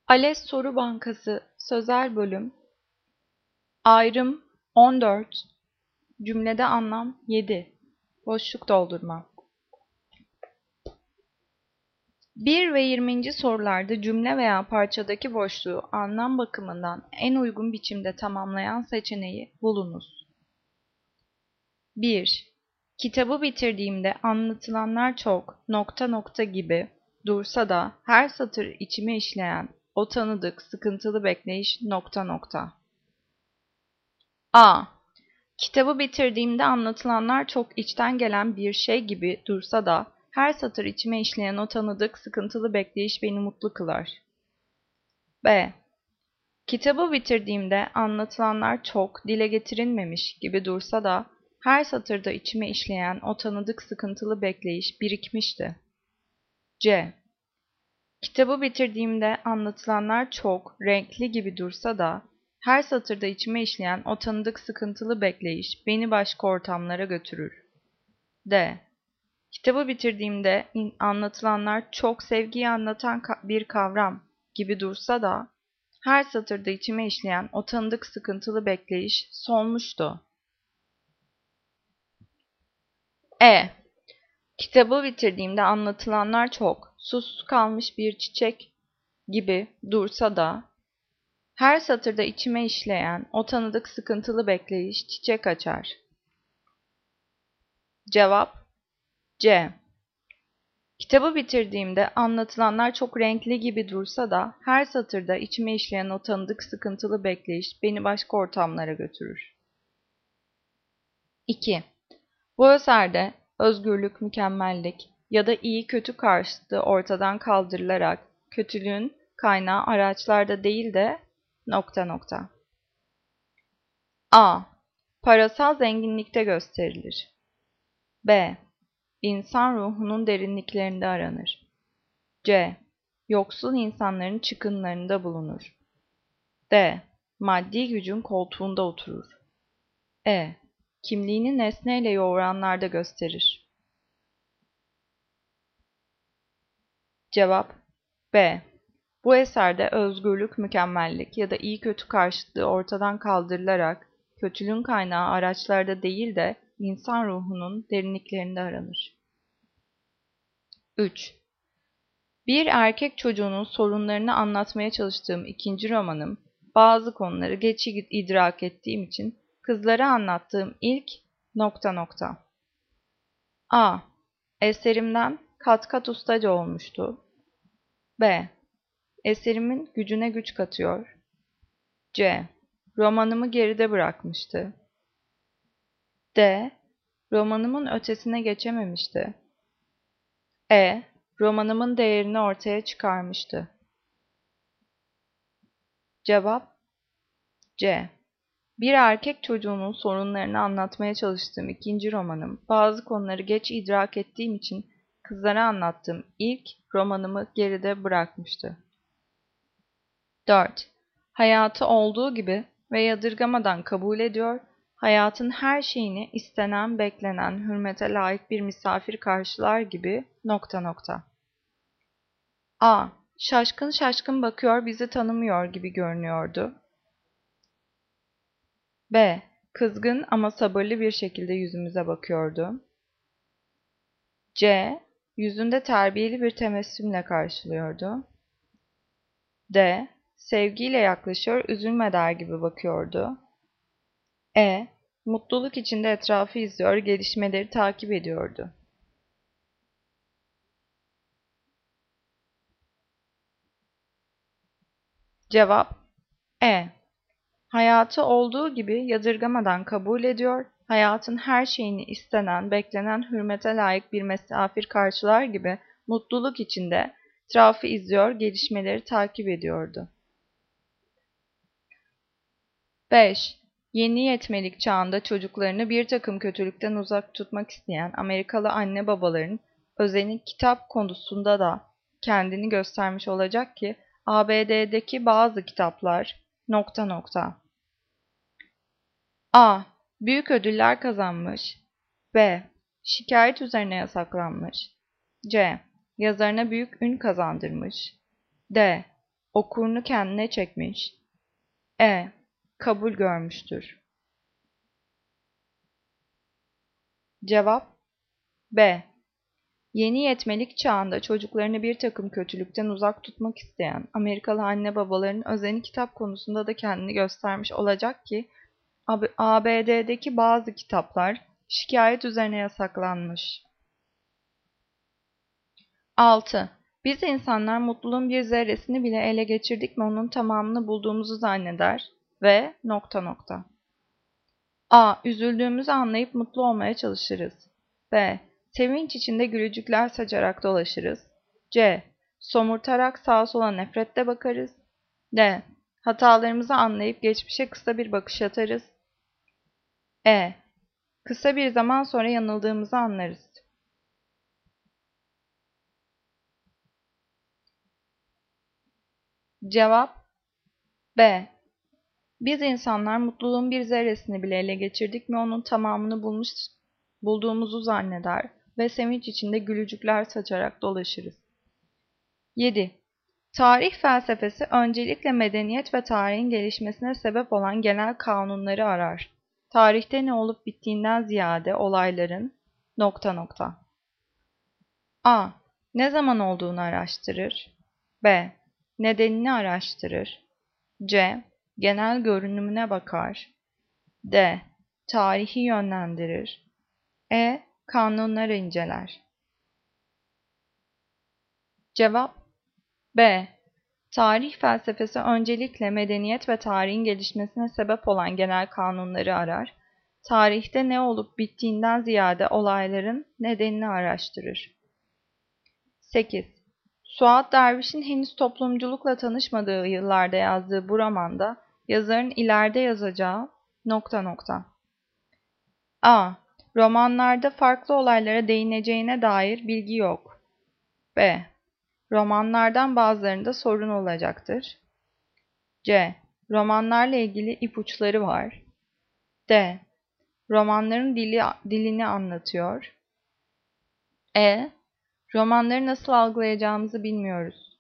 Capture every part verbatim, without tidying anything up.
ALES Soru Bankası Sözel Bölüm Ayrım on dört Cümlede anlam yedi Boşluk doldurma bir ve yirminci sorularda cümle veya parçadaki boşluğu anlam bakımından en uygun biçimde tamamlayan seçeneği bulunuz. bir. Kitabı bitirdiğimde anlatılanlar çok nokta nokta gibi dursa da her satır içime işleyen o tanıdık sıkıntılı bekleyiş nokta nokta. A. Kitabı bitirdiğimde anlatılanlar çok içten gelen bir şey gibi dursa da her satır içime işleyen o tanıdık sıkıntılı bekleyiş beni mutlu kılar. B. Kitabı bitirdiğimde anlatılanlar çok dile getirilmemiş gibi dursa da her satırda içime işleyen o tanıdık sıkıntılı bekleyiş birikmişti. C. Kitabı bitirdiğimde anlatılanlar çok renkli gibi dursa da her satırda içime işleyen o tanıdık sıkıntılı bekleyiş beni başka ortamlara götürür. D. Kitabı bitirdiğimde anlatılanlar çok sevgiyi anlatan bir kavram gibi dursa da her satırda içime işleyen o tanıdık sıkıntılı bekleyiş solmuştu. E. Kitabı bitirdiğimde anlatılanlar çok susuz kalmış bir çiçek gibi dursa da her satırda içime işleyen o tanıdık sıkıntılı bekleyiş çiçek açar. Cevap C. Kitabı bitirdiğimde anlatılanlar çok renkli gibi dursa da her satırda içime işleyen o tanıdık sıkıntılı bekleyiş beni başka ortamlara götürür. iki. Bu eserde özgürlük, mükemmellik ya da iyi kötü karşıtı ortadan kaldırılarak kötülüğün kaynağı araçlarda değil de nokta nokta. A. Parasal zenginlikte gösterilir. B. İnsan ruhunun derinliklerinde aranır. C. Yoksul insanların çıkınlarında bulunur. D. Maddi gücün koltuğunda oturur. E. Kimliğini nesneyle yoğuranlarda gösterir. Cevap B. Bu eserde özgürlük, mükemmellik ya da iyi kötü karşıtlığı ortadan kaldırılarak kötülüğün kaynağı araçlarda değil de insan ruhunun derinliklerinde aranır. üç. Bir erkek çocuğunun sorunlarını anlatmaya çalıştığım ikinci romanım, bazı konuları geç idrak ettiğim için kızlara anlattığım ilk nokta nokta. A. Eserimden kat kat ustaca olmuştu. B. Eserimin gücüne güç katıyor. C. Romanımı geride bırakmıştı. D. Romanımın ötesine geçememişti. E. Romanımın değerini ortaya çıkarmıştı. Cevap C. Bir erkek çocuğunun sorunlarını anlatmaya çalıştığım ikinci romanım, bazı konuları geç idrak ettiğim için kızlara anlattığım ilk romanımı geride bırakmıştı. dört. Hayatı olduğu gibi ve yadırgamadan kabul ediyor, hayatın her şeyini istenen, beklenen, hürmete layık bir misafir karşılar gibi nokta nokta. A. Şaşkın şaşkın bakıyor, bizi tanımıyor gibi görünüyordu. B. Kızgın ama sabırlı bir şekilde yüzümüze bakıyordu. C. Yüzünde terbiyeli bir tebessümle karşılıyordu. D. Sevgiyle yaklaşıyor, üzülme der gibi bakıyordu. E. Mutluluk içinde etrafı izliyor, gelişmeleri takip ediyordu. Cevap E. Hayatı olduğu gibi yadırgamadan kabul ediyor, hayatın her şeyini istenen, beklenen, hürmete layık bir misafir karşılar gibi mutluluk içinde etrafı izliyor, gelişmeleri takip ediyordu. beş. Yeni yetmelik çağında çocuklarını bir takım kötülükten uzak tutmak isteyen Amerikalı anne babaların özeni kitap konusunda da kendini göstermiş olacak ki A B D'deki bazı kitaplar nokta nokta. A. Büyük ödüller kazanmış. B. Şikayet üzerine yasaklanmış. C. Yazarına büyük ün kazandırmış. D. okurunu kendine çekmiş. E. Kabul görmüştür. Cevap B. Yeni yetmelik çağında çocuklarını bir takım kötülükten uzak tutmak isteyen Amerikalı anne babaların özeni kitap konusunda da kendini göstermiş olacak ki A B D'deki bazı kitaplar şikayet üzerine yasaklanmış. altı. Biz insanlar mutluluğun bir zerresini bile ele geçirdik mi onun tamamını bulduğumuzu zanneder ve nokta nokta. A. Üzüldüğümüzü anlayıp mutlu olmaya çalışırız. B. Sevinç içinde gülücükler saçarak dolaşırız. C. Somurtarak sağa sola nefretle bakarız. D. Hatalarımızı anlayıp geçmişe kısa bir bakış atarız. E. Kısa bir zaman sonra yanıldığımızı anlarız. Cevap B. Biz insanlar mutluluğun bir zerresini bile ele geçirdik mi onun tamamını bulmuş bulduğumuzu zanneder ve sevinç içinde gülücükler saçarak dolaşırız. yedi. Tarih felsefesi öncelikle medeniyet ve tarihin gelişmesine sebep olan genel kanunları arar. Tarihte ne olup bittiğinden ziyade olayların nokta nokta. A. Ne zaman olduğunu araştırır. B. Nedenini araştırır. C. Genel görünümüne bakar. D. Tarihi yönlendirir. E. Kanunları inceler. Cevap B. Tarih felsefesi öncelikle medeniyet ve tarihin gelişmesine sebep olan genel kanunları arar. Tarihte ne olup bittiğinden ziyade olayların nedenini araştırır. sekiz. Suat Derviş'in henüz toplumculukla tanışmadığı yıllarda yazdığı bu romanda yazarın ileride yazacağı nokta nokta. A. Romanlarda farklı olaylara değineceğine dair bilgi yok. B. Romanlardan bazılarında sorun olacaktır. C. Romanlarla ilgili ipuçları var. D. Romanların dili, dilini anlatıyor. E. Romanları nasıl algılayacağımızı bilmiyoruz.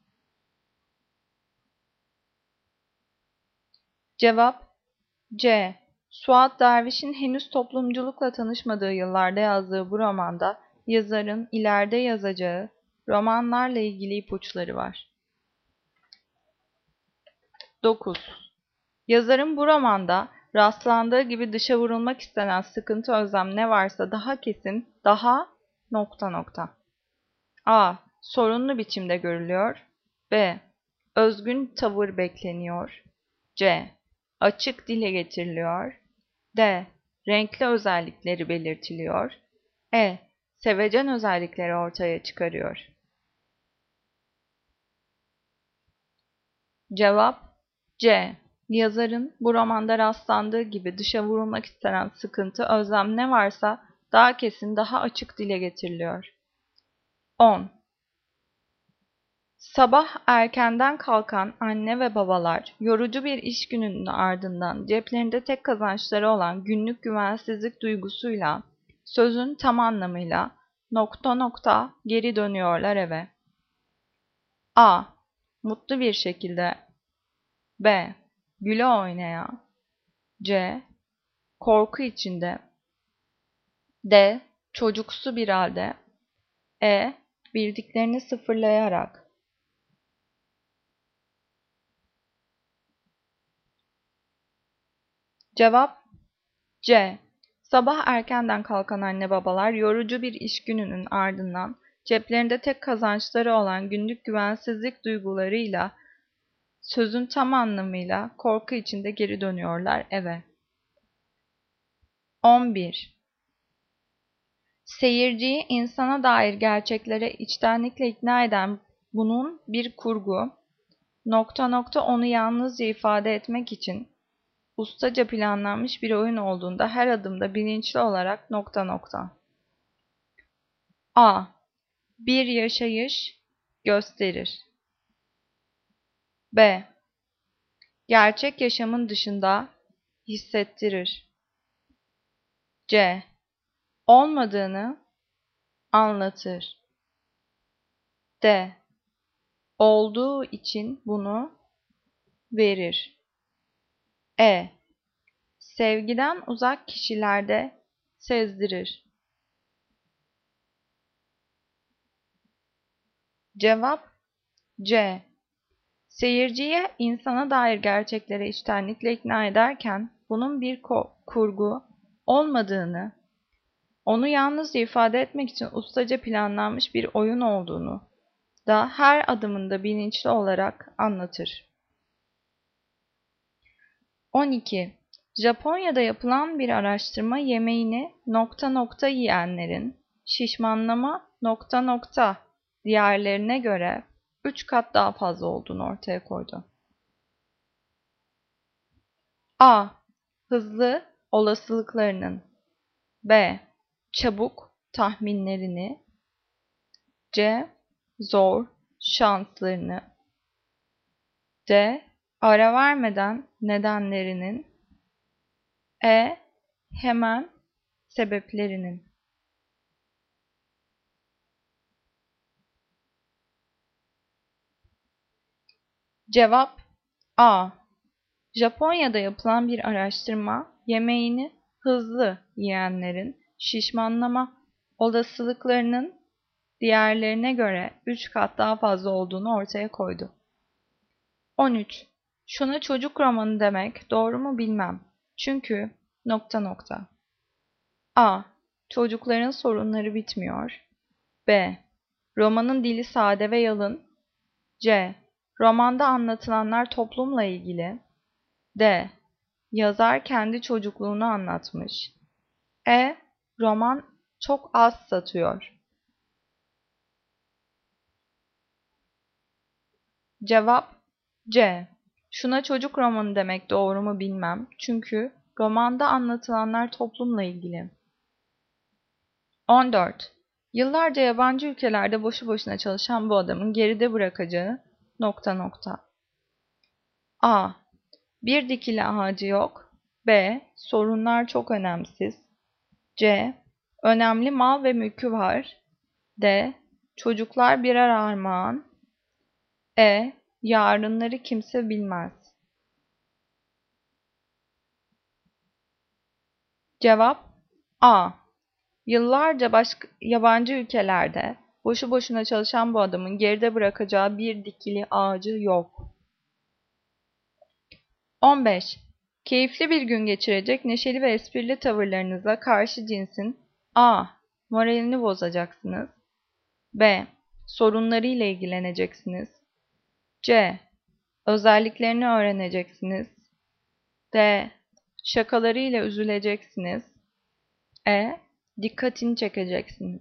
Cevap C. Suat Derviş'in henüz toplumculukla tanışmadığı yıllarda yazdığı bu romanda yazarın ileride yazacağı romanlarla ilgili ipuçları var. dokuz. Yazarın bu romanda rastlandığı gibi dışa vurulmak istenen sıkıntı özlem ne varsa daha kesin, daha nokta nokta. A. Sorunlu biçimde görülüyor. B. Özgün tavır bekleniyor. C. Açık dile getiriliyor. D. Renkli özellikleri belirtiliyor. E. Sevecen özellikleri ortaya çıkarıyor. Cevap C. Yazarın bu romanda rastlandığı gibi dışa vurulmak istenen sıkıntı, özlem ne varsa daha kesin, daha açık dile getiriliyor. on. Sabah erkenden kalkan anne ve babalar, yorucu bir iş gününün ardından ceplerinde tek kazançları olan günlük güvensizlik duygusuyla, sözün tam anlamıyla nokta nokta geri dönüyorlar eve. A. Mutlu bir şekilde. B. Güle oynaya. C. Korku içinde. D. Çocuksu bir halde. E. Bildiklerini sıfırlayarak. Cevap C. Sabah erkenden kalkan anne babalar yorucu bir iş gününün ardından ceplerinde tek kazançları olan günlük güvensizlik duygularıyla, sözün tam anlamıyla korku içinde geri dönüyorlar eve. on bir. Seyirciyi insana dair gerçeklere içtenlikle ikna eden bunun bir kurgu, nokta nokta onu yalnızca ifade etmek için ustaca planlanmış bir oyun olduğunda her adımda bilinçli olarak nokta nokta. A. Bir yaşayış gösterir. B. Gerçek yaşamın dışında hissettirir. C. Olmadığını anlatır. D. Olduğu için bunu verir. E. Sevgiden uzak kişilerde sezdirir. Cevap C. Seyirciye insana dair gerçeklere içtenlikle ikna ederken bunun bir kurgu olmadığını, onu yalnızca ifade etmek için ustaca planlanmış bir oyun olduğunu da her adımında bilinçli olarak anlatır. on iki. Japonya'da yapılan bir araştırma yemeğini nokta nokta yiyenlerin şişmanlama nokta nokta diğerlerine göre üç kat daha fazla olduğunu ortaya koydu. A. Hızlı olasılıklarının. B. Çabuk tahminlerini. C. Zor şanslarını. D. Ara vermeden nedenlerinin. E. Hemen sebeplerinin. Cevap A. Japonya'da yapılan bir araştırma yemeğini hızlı yiyenlerin şişmanlama olasılıklarının diğerlerine göre üç kat daha fazla olduğunu ortaya koydu. on üç. Şuna çocuk romanı demek doğru mu bilmem. Çünkü nokta nokta. A. Çocukların sorunları bitmiyor. B. Romanın dili sade ve yalın. C. Romanda anlatılanlar toplumla ilgili. D. Yazar kendi çocukluğunu anlatmış. E. Roman çok az satıyor. Cevap C. Şuna çocuk romanı demek doğru mu bilmem. Çünkü romanda anlatılanlar toplumla ilgili. on dört. Yıllarca yabancı ülkelerde boşu boşuna çalışan bu adamın geride bırakacağı nokta nokta. A. Bir dikili ağacı yok. B. Sorunlar çok önemsiz. C. Önemli mal ve mülkü var. D. Çocuklar birer armağan. E. Yarınları kimse bilmez. Cevap A. Yıllarca başka yabancı ülkelerde boşu boşuna çalışan bu adamın geride bırakacağı bir dikili ağacı yok. on beş. Keyifli bir gün geçirecek neşeli ve esprili tavırlarınızla karşı cinsin A. Moralini bozacaksınız. B. Sorunlarıyla ilgileneceksiniz. C. Özelliklerini öğreneceksiniz. D. Şakalarıyla üzüleceksiniz. E. Dikkatini çekeceksiniz.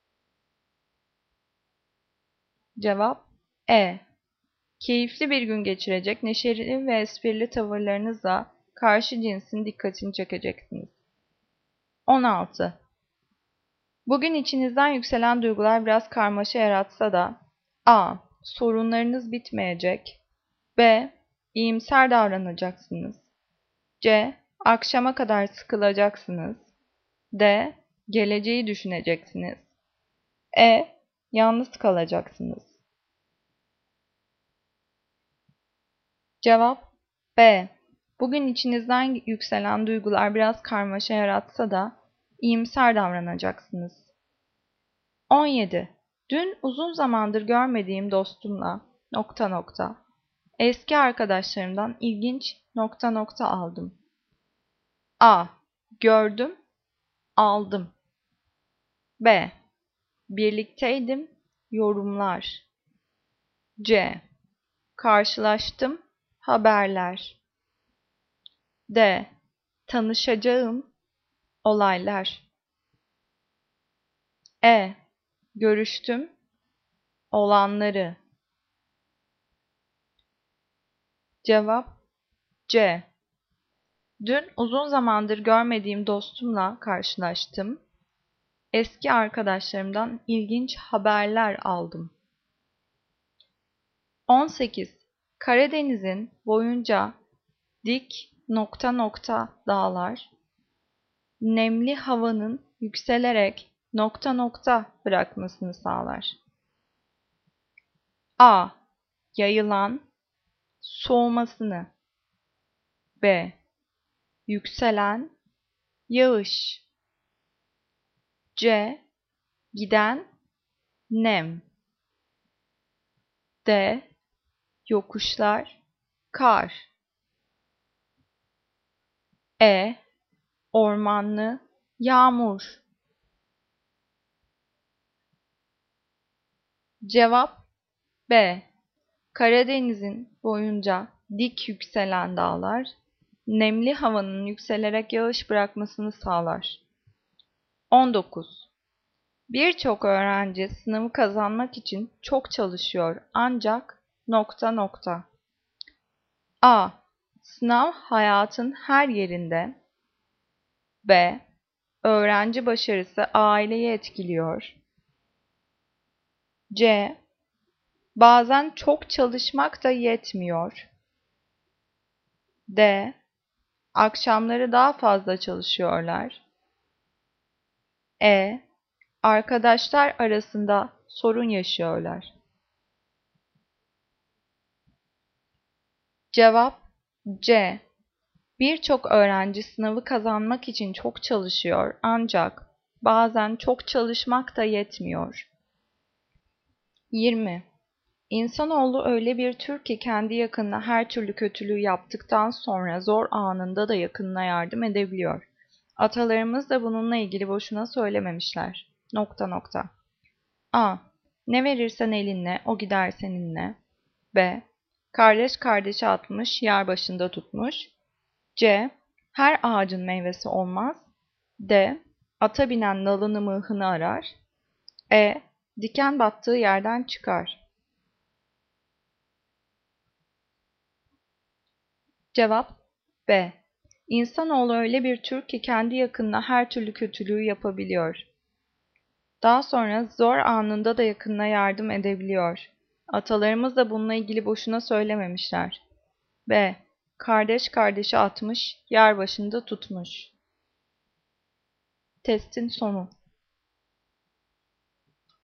Cevap E. Keyifli bir gün geçirecek neşeli ve esprili tavırlarınızla karşı cinsin dikkatini çekeceksiniz. on altı. Bugün içinizden yükselen duygular biraz karmaşa yaratsa da A. Sorunlarınız bitmeyecek. B. İyimser davranacaksınız. C. Akşama kadar sıkılacaksınız. D. Geleceği düşüneceksiniz. E. Yalnız kalacaksınız. Cevap B. Bugün içinizden yükselen duygular biraz karmaşa yaratsa da iyimser davranacaksınız. on yedi. Dün uzun zamandır görmediğim dostumla nokta nokta. Eski arkadaşlarımdan ilginç nokta nokta aldım. A. Gördüm, aldım. B. Birlikteydim, yorumlar. C. Karşılaştım, haberler. D. Tanışacağım, olaylar. E. Görüştüm, olanları. Cevap C. Dün uzun zamandır görmediğim dostumla karşılaştım. Eski arkadaşlarımdan ilginç haberler aldım. on sekiz. Karadeniz'in boyunca dik nokta nokta dağlar, nemli havanın yükselerek nokta nokta bırakmasını sağlar. A. Yayılan, soğumasını. B. Yükselen yağış. C. Giden nem. D. Yokuşlar kar. E. Ormanlı yağmur. Cevap B. Karadeniz'in boyunca dik yükselen dağlar, nemli havanın yükselerek yağış bırakmasını sağlar. on dokuz. Birçok öğrenci sınavı kazanmak için çok çalışıyor ancak nokta nokta. A. Sınav hayatın her yerinde. B. Öğrenci başarısı aileyi etkiliyor. C. Bazen çok çalışmak da yetmiyor. D. Akşamları daha fazla çalışıyorlar. E. Arkadaşlar arasında sorun yaşıyorlar. Cevap C. Birçok öğrenci sınavı kazanmak için çok çalışıyor ancak bazen çok çalışmak da yetmiyor. yirmi. İnsanoğlu öyle bir tür ki kendi yakınına her türlü kötülüğü yaptıktan sonra zor anında da yakınına yardım edebiliyor. Atalarımız da bununla ilgili boşuna söylememişler. Nokta nokta. A. Ne verirsen elinle, o gider seninle. B. Kardeş kardeşe atmış, yar başında tutmuş. C. Her ağacın meyvesi olmaz. D. Ata binen nalını mıhını arar. E. Diken battığı yerden çıkar. Cevap B. İnsanoğlu öyle bir tür ki kendi yakınına her türlü kötülüğü yapabiliyor. Daha sonra zor anında da yakınına yardım edebiliyor. Atalarımız da bununla ilgili boşuna söylememişler. B. Kardeş kardeşi atmış, yar başında tutmuş. Testin sonu.